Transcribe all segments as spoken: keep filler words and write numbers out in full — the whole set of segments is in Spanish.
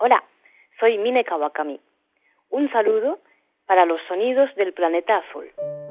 Hola, soy Mine Kawakami. Un saludo para los sonidos del planeta azul.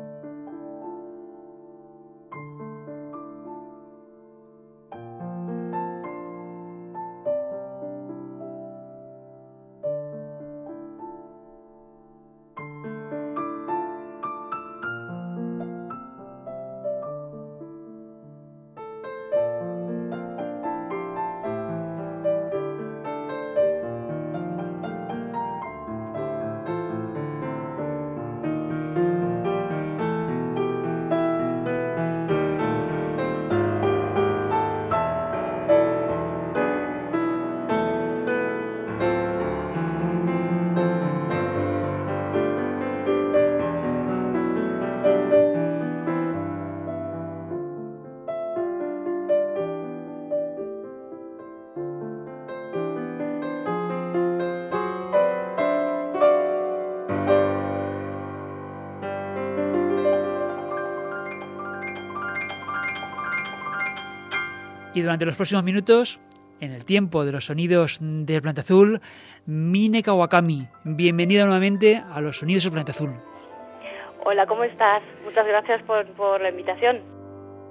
Y durante los próximos minutos, en el tiempo de los sonidos del planeta azul, Mine Kawakami, bienvenida nuevamente a los sonidos del planeta azul. Hola, ¿cómo estás? Muchas gracias por, por la invitación.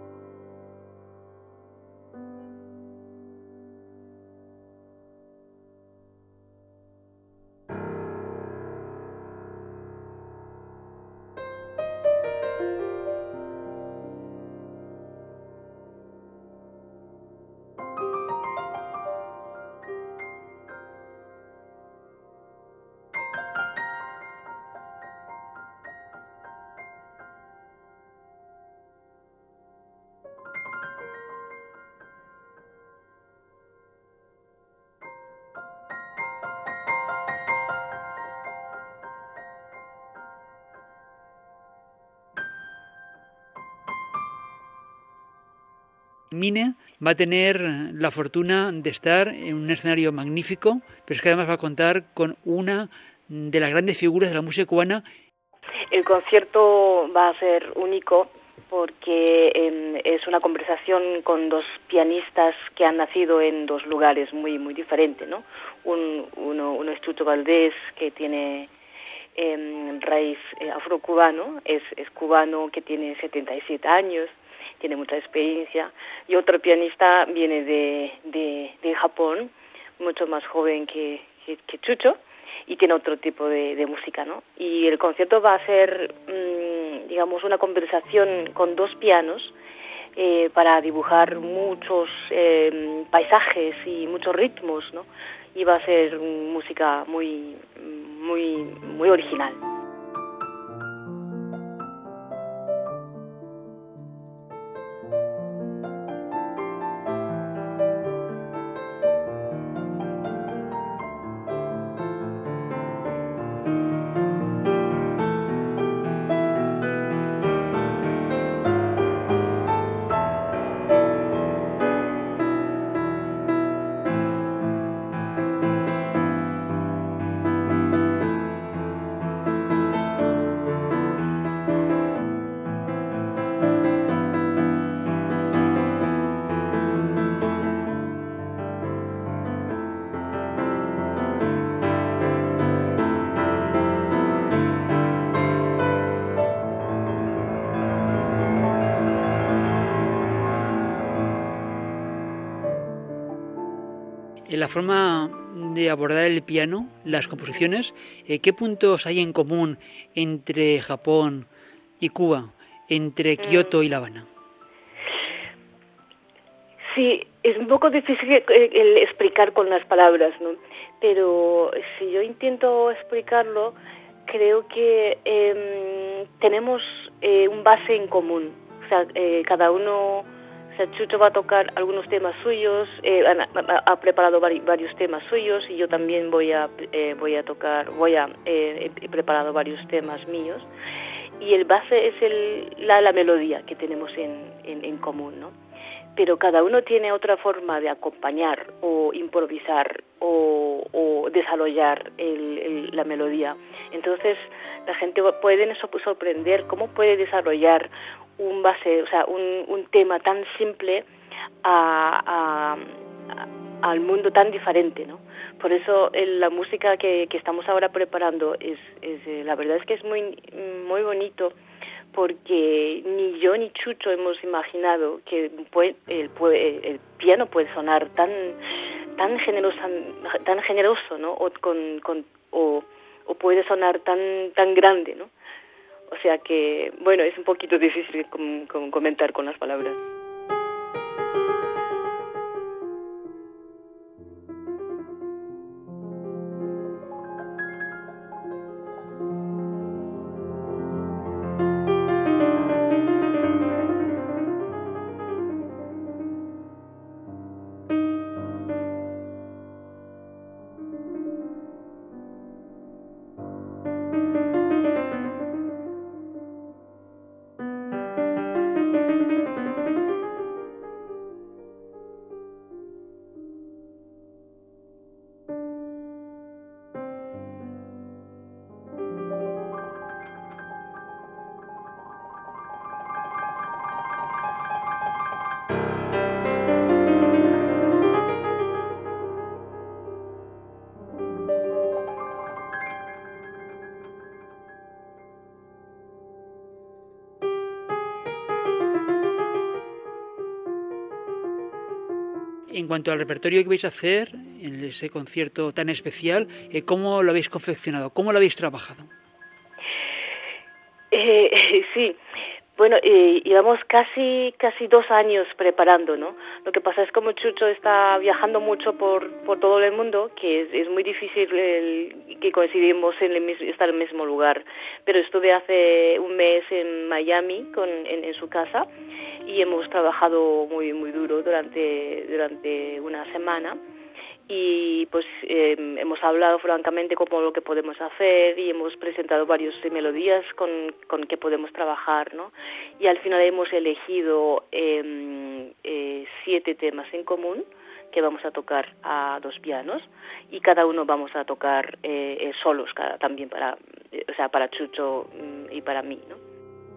Mine va a tener la fortuna de estar en un escenario magnífico, pero es que además va a contar con una de las grandes figuras de la música cubana. El concierto va a ser único porque eh, es una conversación con dos pianistas que han nacido en dos lugares muy muy diferentes, ¿no? Un, uno, uno es Chucho Valdés, que tiene eh, raíz eh, afrocubano, es, es cubano, que tiene setenta y siete años, tiene mucha experiencia, y otro pianista viene de, de, de Japón, mucho más joven que, que, que Chucho, y tiene otro tipo de, de música, ¿no? Y el concierto va a ser, mmm, digamos, una conversación con dos pianos eh, para dibujar muchos eh, paisajes y muchos ritmos, ¿no? Y va a ser música muy, muy, muy original. En la forma de abordar el piano, las composiciones, eh, ¿qué puntos hay en común entre Japón y Cuba, entre Kioto y La Habana? Sí, es un poco difícil el explicar con las palabras, ¿no? Pero si yo intento explicarlo, creo que eh, tenemos eh, un base en común. O sea, eh, cada uno... O sea, Chucho va a tocar algunos temas suyos, eh, ha, ha preparado vari, varios temas suyos, y yo también voy a eh, voy a tocar, voy a eh, he preparado varios temas míos, y el base es el, la, la melodía que tenemos en, en, en común, ¿no? Pero cada uno tiene otra forma de acompañar o improvisar o, o desarrollar el, el, la melodía. Entonces la gente puede sorprender cómo puede desarrollar un base, o sea, un, un tema tan simple a, a, a, al mundo tan diferente, ¿no? por eso eh, la música que, que estamos ahora preparando es, es eh, la verdad es que es muy muy bonito, porque ni yo ni Chucho hemos imaginado que puede, el, el piano puede sonar tan tan generosa, tan generoso, ¿no? O con, con o, o puede sonar tan tan grande, ¿no? O sea que, bueno, es un poquito difícil com, com, comentar con las palabras. En cuanto al repertorio que vais a hacer en ese concierto tan especial, eh, ¿cómo lo habéis confeccionado? ¿Cómo lo habéis trabajado? Eh, sí, bueno, eh, llevamos casi casi dos años preparando, ¿no? Lo que pasa es como Chucho está viajando mucho por por todo el mundo, que es, es muy difícil el, que coincidimos en el mismo, estar en el mismo lugar. Pero estuve hace un mes en Miami con en, en su casa y hemos trabajado muy muy duro durante durante una semana. Y pues eh, hemos hablado francamente como lo que podemos hacer y hemos presentado varias melodías con, con que podemos trabajar, ¿no? Y al final hemos elegido eh, eh, siete temas en común que vamos a tocar a dos pianos y cada uno vamos a tocar eh, eh, solos, cada, también para, eh, o sea, para Chucho y para mí, ¿no?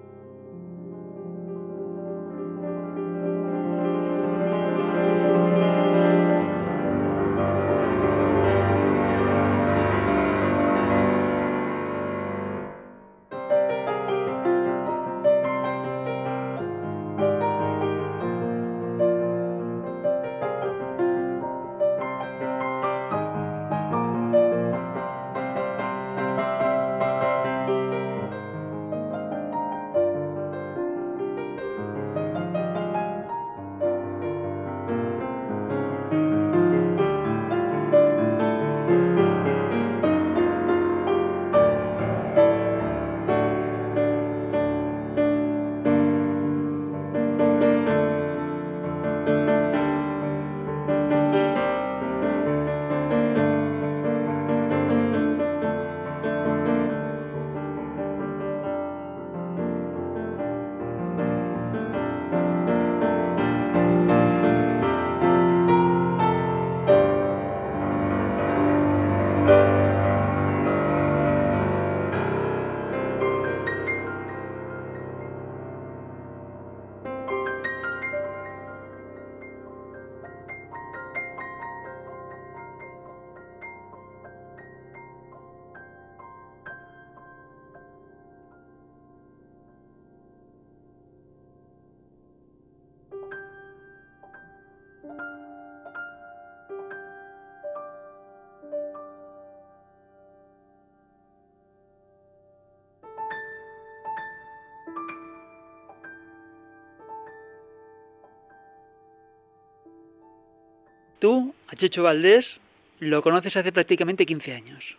Tú, a Chucho Valdés, lo conoces hace prácticamente quince años.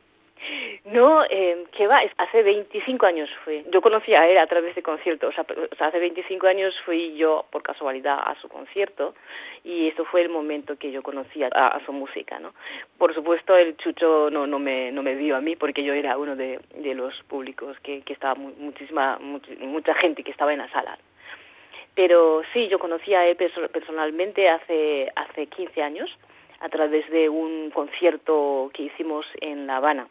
No, eh, ¿qué va? Hace veinticinco años fui. Yo conocí a él a través de conciertos. O sea, o sea, hace veinticinco años fui yo, por casualidad, a su concierto. Y eso fue el momento que yo conocí a, a su música, ¿no? Por supuesto, el Chucho no, no, me, no me vio a mí, porque yo era uno de, de los públicos que, que estaba muy, muchísima, much, mucha gente que estaba en la sala. Pero sí, yo conocí a él personalmente hace, hace quince años, a través de un concierto que hicimos en La Habana.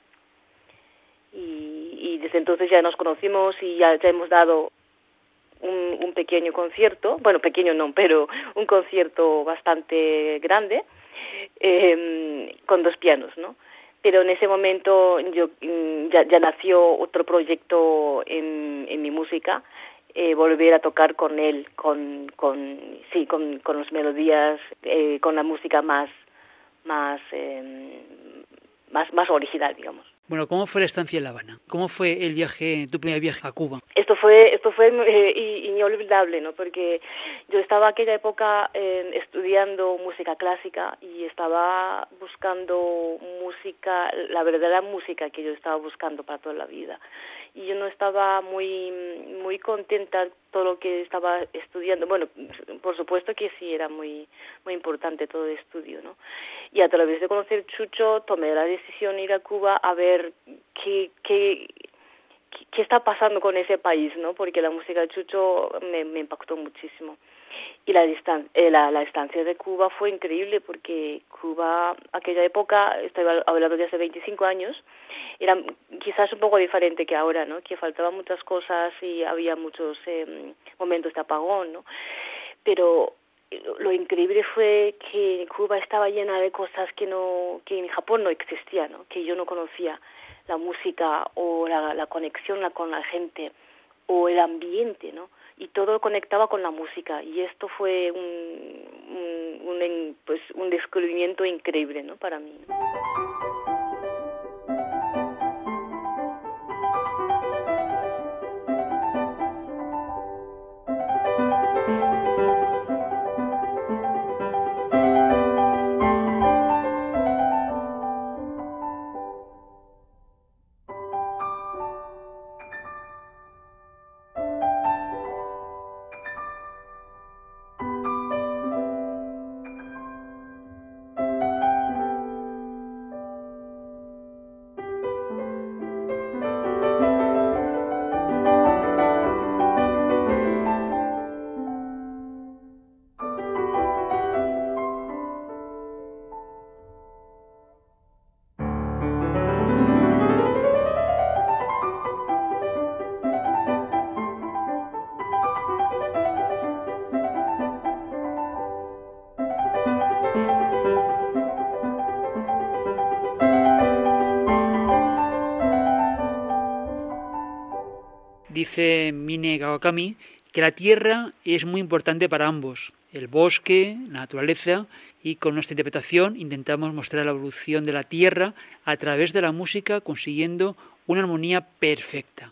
Y, y desde entonces ya nos conocimos y ya, ya hemos dado un, un pequeño concierto, bueno, pequeño no, pero un concierto bastante grande, eh, con dos pianos, ¿no? Pero en ese momento yo ya, ya nació otro proyecto en, en mi música, eh, volver a tocar con él, con, con sí, con, con las melodías, eh, con la música más, más, eh, más, más original, digamos. Bueno, ¿cómo fue la estancia en La Habana? ¿Cómo fue el viaje, tu primer viaje a Cuba? Esto fue, esto fue eh, inolvidable, ¿no? Porque yo estaba aquella época eh, estudiando música clásica y estaba buscando música, la verdadera música que yo estaba buscando para toda la vida. Y yo no estaba muy, muy contenta todo lo que estaba estudiando. Bueno, por supuesto que sí era muy, muy importante todo el estudio, ¿no? Y a través de conocer Chucho tomé la decisión de ir a Cuba a ver qué, qué, qué está pasando con ese país, ¿no? Porque la música de Chucho me, me impactó muchísimo. Y la, distan eh, la, la estancia de Cuba fue increíble porque Cuba, aquella época, estoy hablando de hace veinticinco años, era quizás un poco diferente que ahora, ¿no? Que faltaban muchas cosas y había muchos eh, momentos de apagón, ¿no? Pero lo increíble fue que Cuba estaba llena de cosas que no, que en Japón no existían, ¿no? Que yo no conocía, la música o la, la conexión la, con la gente o el ambiente, ¿no? Y todo conectaba con la música y esto fue un, un, un pues un descubrimiento increíble, ¿no? Para mí, ¿no? Dice Mine Kawakami que la tierra es muy importante para ambos, el bosque, la naturaleza, y con nuestra interpretación intentamos mostrar la evolución de la tierra a través de la música, consiguiendo una armonía perfecta.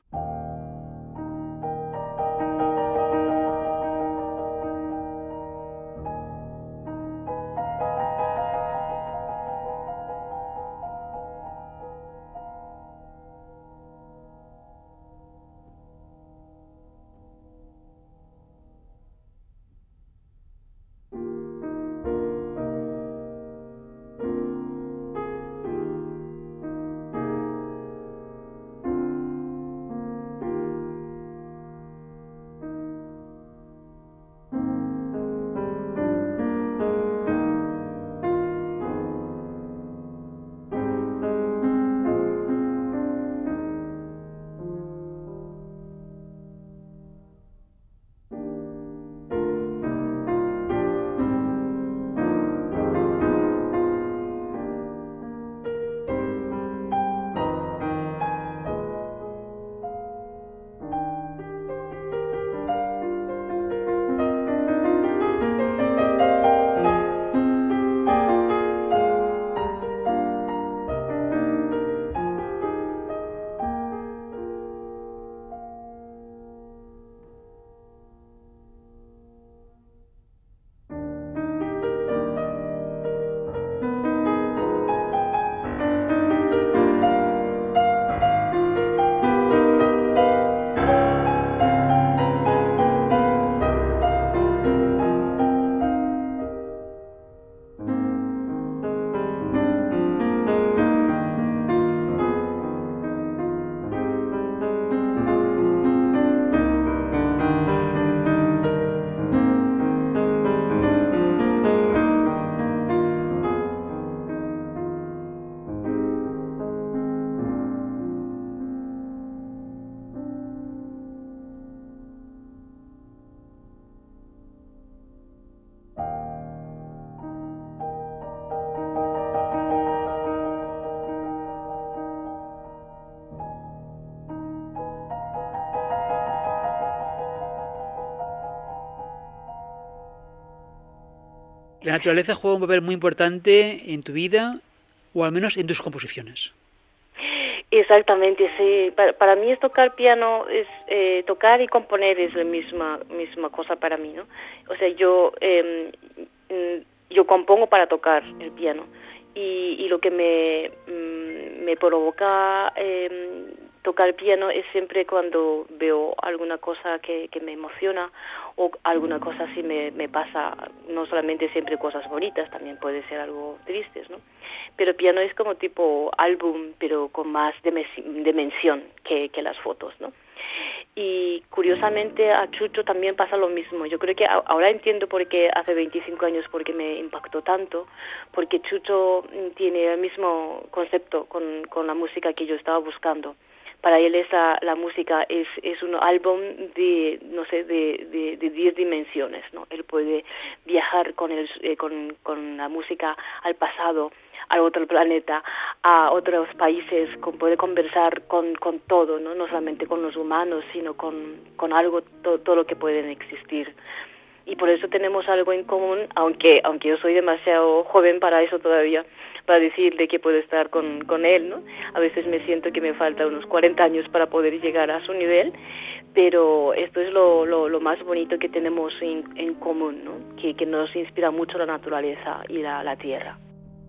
La naturaleza juega un papel muy importante en tu vida, o al menos en tus composiciones. Exactamente, sí. Para, para mí es tocar piano, es eh, tocar y componer es la misma misma cosa para mí, ¿no? O sea, yo eh, yo compongo para tocar el piano y, y lo que me me provoca eh, tocar el piano es siempre cuando veo alguna cosa que, que me emociona o alguna cosa así me, me pasa, no solamente siempre cosas bonitas, también puede ser algo tristes, ¿no? Pero el piano es como tipo álbum, pero con más dimensión que, que las fotos, ¿no? Y curiosamente a Chucho también pasa lo mismo. Yo creo que ahora entiendo por qué hace veinticinco años, porque me impactó tanto, porque Chucho tiene el mismo concepto con, con la música que yo estaba buscando. Para él esa la música es es un álbum de no sé de de, de diez dimensiones, ¿no? Él puede viajar con el eh, con con la música al pasado, al otro planeta, a otros países, con, puede conversar con con todo, no no solamente con los humanos, sino con con algo to, todo lo que pueden existir. Y por eso tenemos algo en común, aunque aunque yo soy demasiado joven para eso todavía, para decirle que puedo estar con, con él, ¿no? A veces me siento que me falta unos cuarenta años para poder llegar a su nivel, pero esto es lo, lo, lo más bonito que tenemos en, en común, ¿no? Que, que nos inspira mucho la naturaleza y la, la tierra.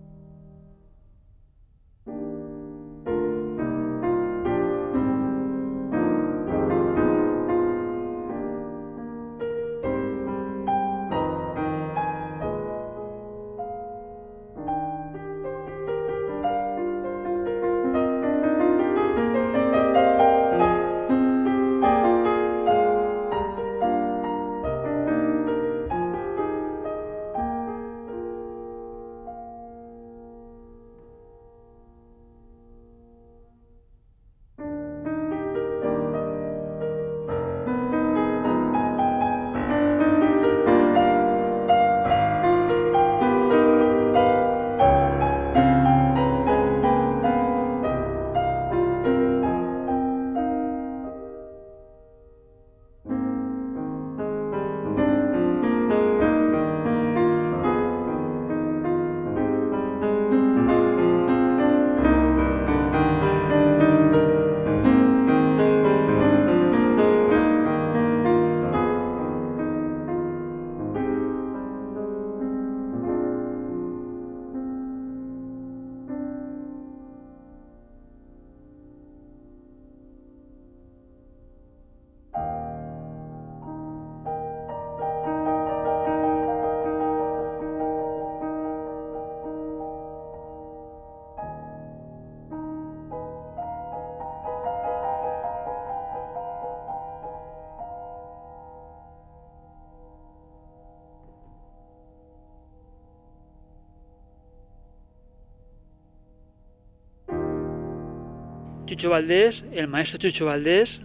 Chucho Valdés, el maestro Chucho Valdés,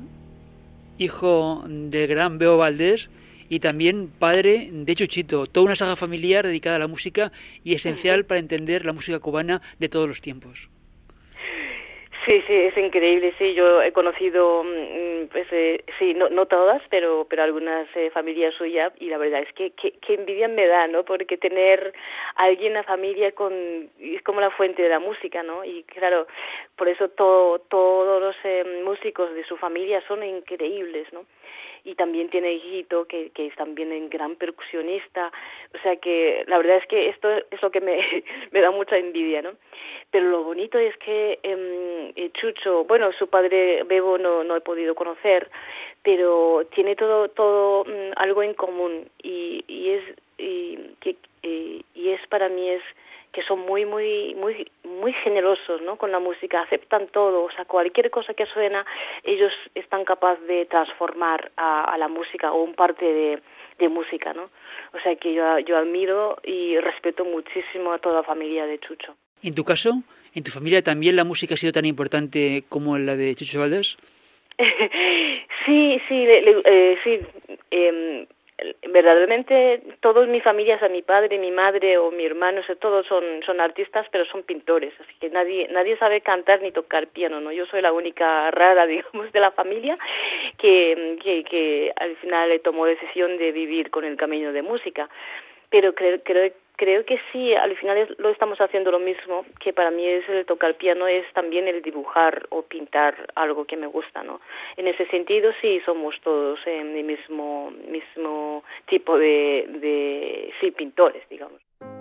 hijo del gran Bebo Valdés y también padre de Chuchito, toda una saga familiar dedicada a la música y esencial para entender la música cubana de todos los tiempos. Sí, sí, es increíble, sí, yo he conocido, pues, eh, sí, no, no todas, pero pero algunas eh, familias suyas, y la verdad es que, que, que envidia me da, ¿no? Porque tener a alguien en la familia con, es como la fuente de la música, ¿no? Y claro, por eso todo, todos los eh, músicos de su familia son increíbles, ¿no? Y también tiene hijito que, que es también un gran percusionista, o sea que la verdad es que esto es lo que me, me da mucha envidia, ¿no? Pero lo bonito es que eh, Chucho, bueno, su padre Bebo no, no he podido conocer, pero tiene todo todo um, algo en común y, y es y, que, y, y es para mí es que son muy muy muy muy generosos, ¿no? Con la música, aceptan todo, o sea, cualquier cosa que suena, ellos están capaces de transformar a, a la música o un parte de, de música, ¿no? O sea, que yo yo admiro y respeto muchísimo a toda la familia de Chucho. En tu caso, ¿en tu familia también la música ha sido tan importante como la de Chucho Valdés? sí, sí, le, le, eh, sí. Eh, verdaderamente todos mi familia, o sea, mi padre, mi madre o mi hermano, o sea, todos son son artistas, pero son pintores, así que nadie nadie sabe cantar ni tocar piano, ¿no? Yo soy la única rara, digamos, de la familia que que, que al final tomó decisión de vivir con el camino de música. pero creo, creo, creo que sí, al final es, lo estamos haciendo lo mismo, que para mí es el tocar piano, es también el dibujar o pintar algo que me gusta, ¿no? En ese sentido sí somos todos en el mismo, mismo tipo de, de, sí, pintores, digamos.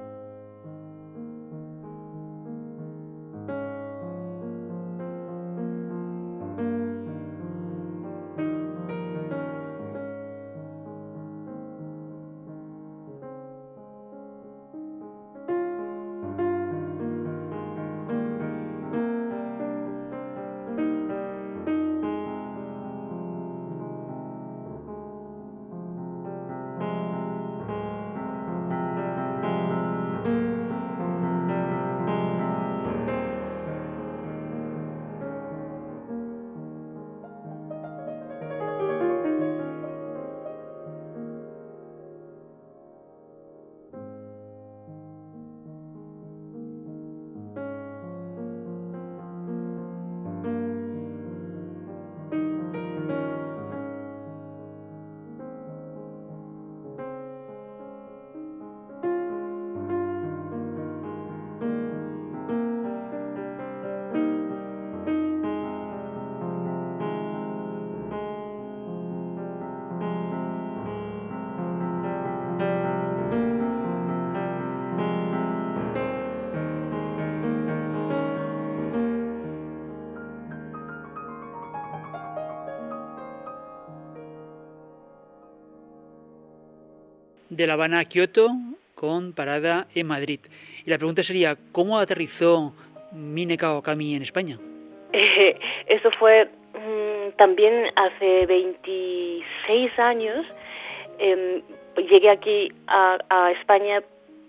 De La Habana a Kioto con parada en Madrid. Y la pregunta sería, ¿cómo aterrizó Mine Kawakami en España? Eh, eso fue mmm, también hace veintiséis años. Eh, llegué aquí a, a España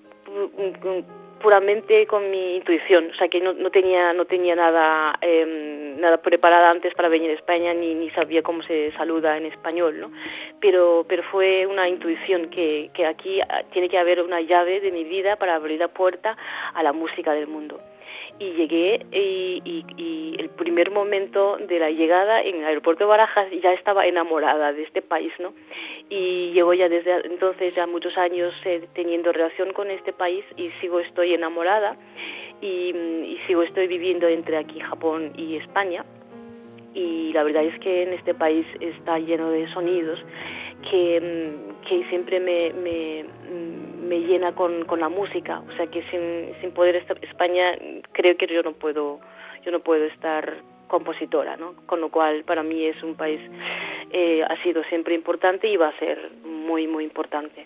puramente con mi intuición, o sea que no, no tenía no tenía nada eh, nada preparada antes para venir a España, ni, ni sabía cómo se saluda en español, ¿no? Pero pero fue una intuición que, que aquí tiene que haber una llave de mi vida para abrir la puerta a la música del mundo. Y llegué y, y, y el primer momento de la llegada en el aeropuerto de Barajas ya estaba enamorada de este país, ¿no? Y llevo ya desde entonces ya muchos años eh, teniendo relación con este país y sigo estoy enamorada y, y sigo estoy viviendo entre aquí Japón y España. Y la verdad es que en este país está lleno de sonidos que, que siempre me, me, me llena con, con la música, o sea que sin, sin poder estar en España creo que yo no puedo yo no puedo estar compositora, ¿no? Con lo cual para mí es un país eh, ha sido siempre importante y va a ser muy muy importante.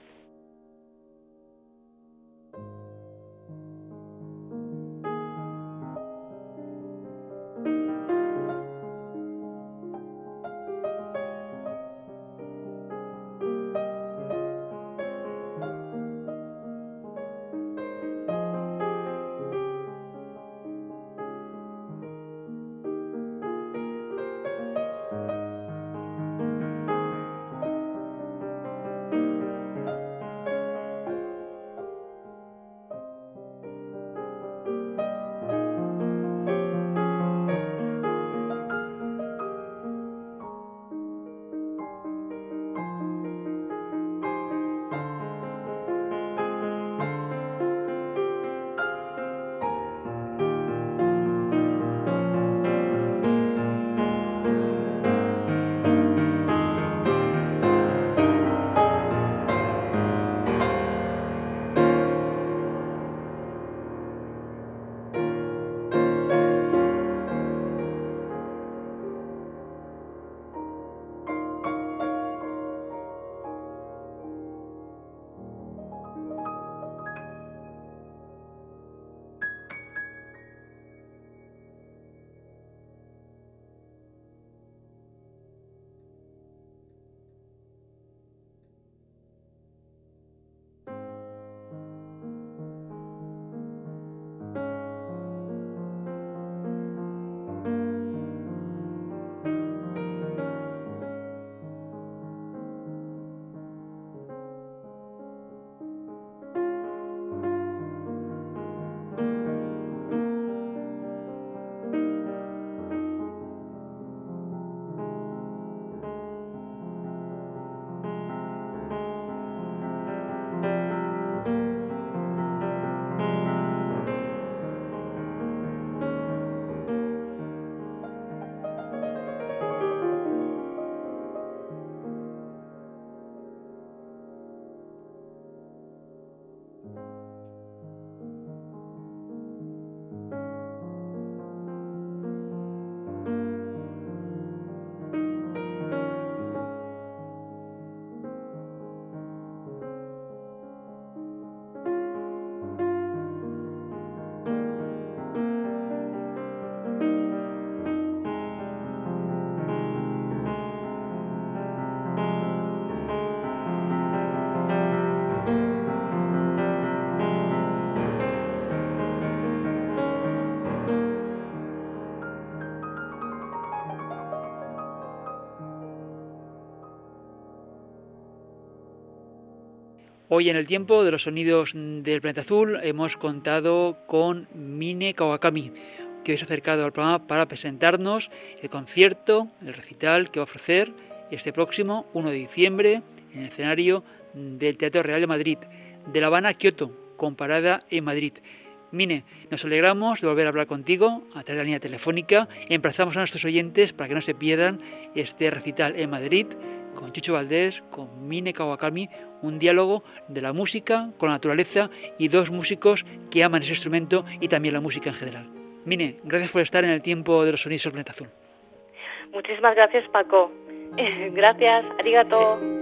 Hoy en el tiempo de los sonidos del planeta azul hemos contado con Mine Kawakami, que hoy se ha acercado al programa para presentarnos el concierto, el recital que va a ofrecer este próximo uno de diciembre en el escenario del Teatro Real de Madrid, de La Habana a Kioto, con parada en Madrid. Mine, nos alegramos de volver a hablar contigo a través de la línea telefónica. Emplazamos a nuestros oyentes para que no se pierdan este recital en Madrid con Chucho Valdés, con Mine Kawakami, un diálogo de la música con la naturaleza y dos músicos que aman ese instrumento y también la música en general. Mine, gracias por estar en el tiempo de los sonidos del planeta azul. Muchísimas gracias, Paco. Gracias, arigato. Eh.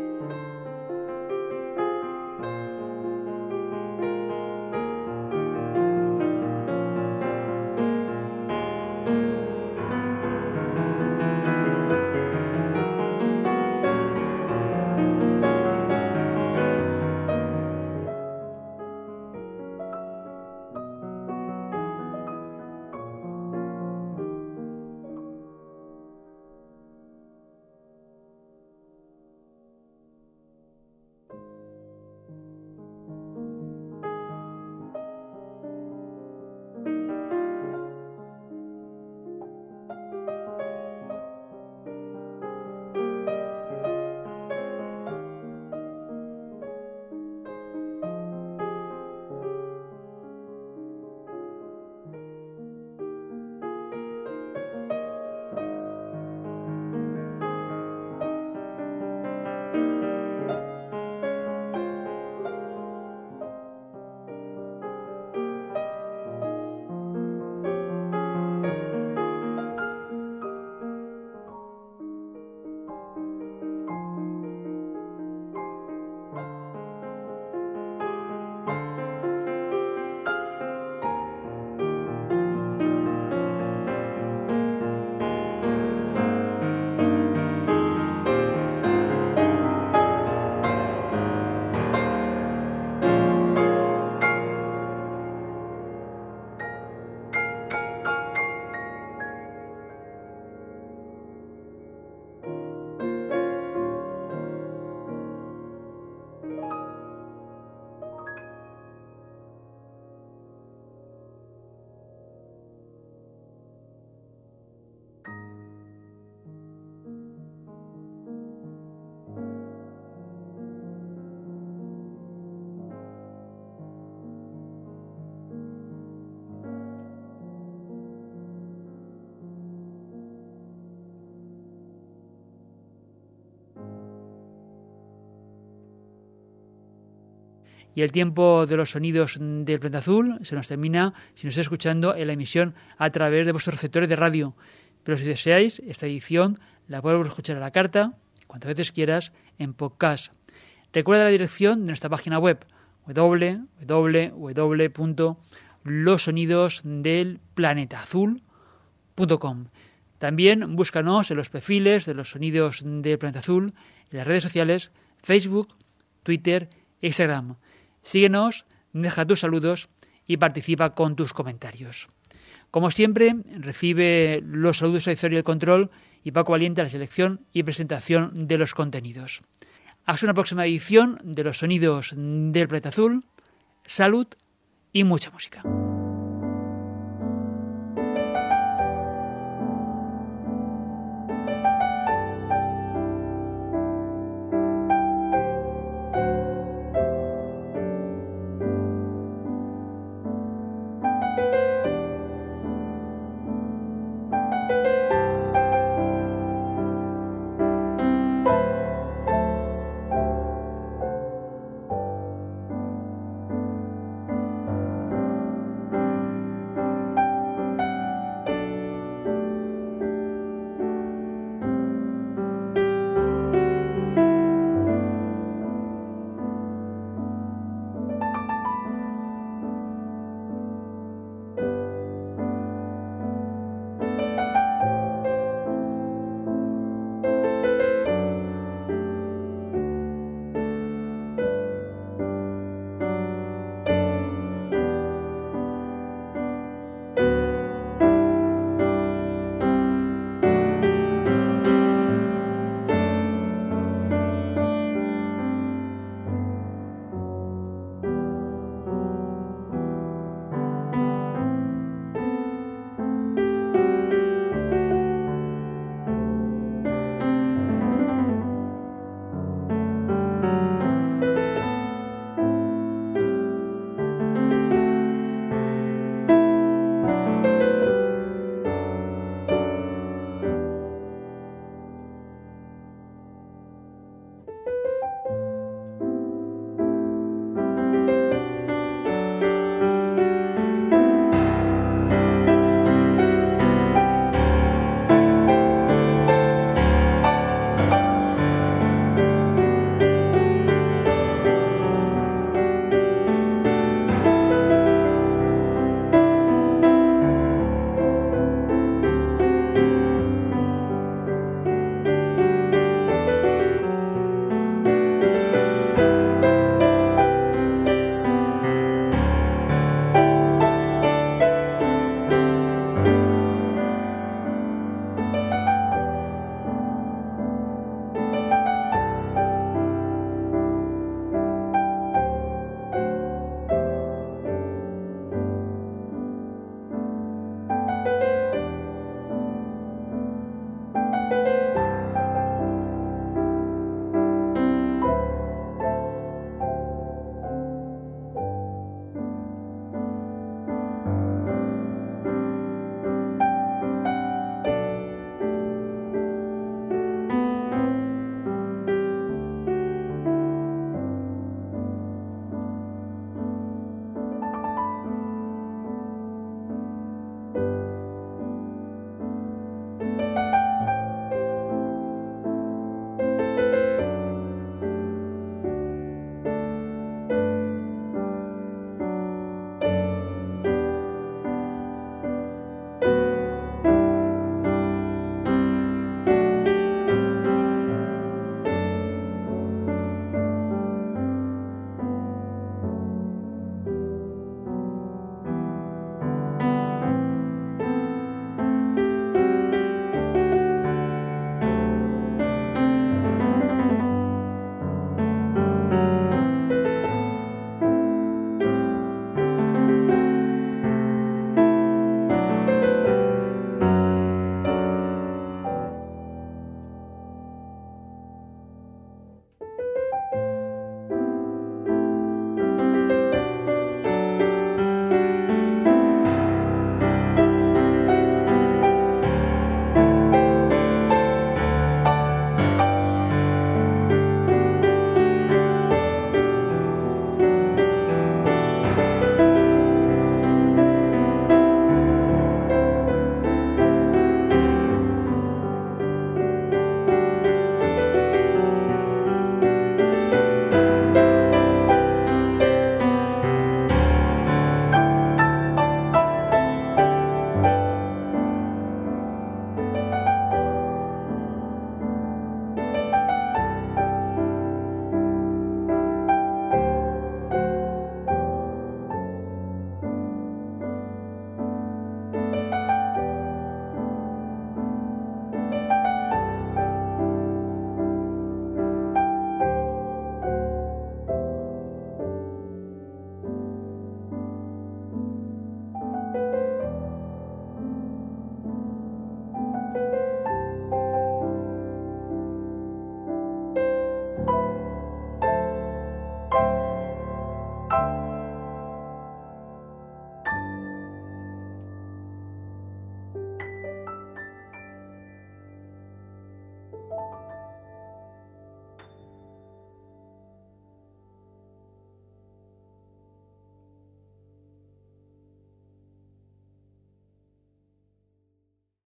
Y el tiempo de los sonidos del planeta azul se nos termina si nos está escuchando en la emisión a través de vuestros receptores de radio. Pero si deseáis, esta edición la puedes escuchar a la carta, cuantas veces quieras, en podcast. Recuerda la dirección de nuestra página web, doble u doble u doble u punto los sonidos del planeta azul punto com. También búscanos en los perfiles de los sonidos del planeta azul, en las redes sociales, Facebook, Twitter e Instagram. Síguenos, deja tus saludos y participa con tus comentarios. Como siempre, recibe los saludos a Historia del Control y Paco Valiente a la selección y presentación de los contenidos. Hasta una próxima edición de los sonidos del planeta azul. Salud y mucha música.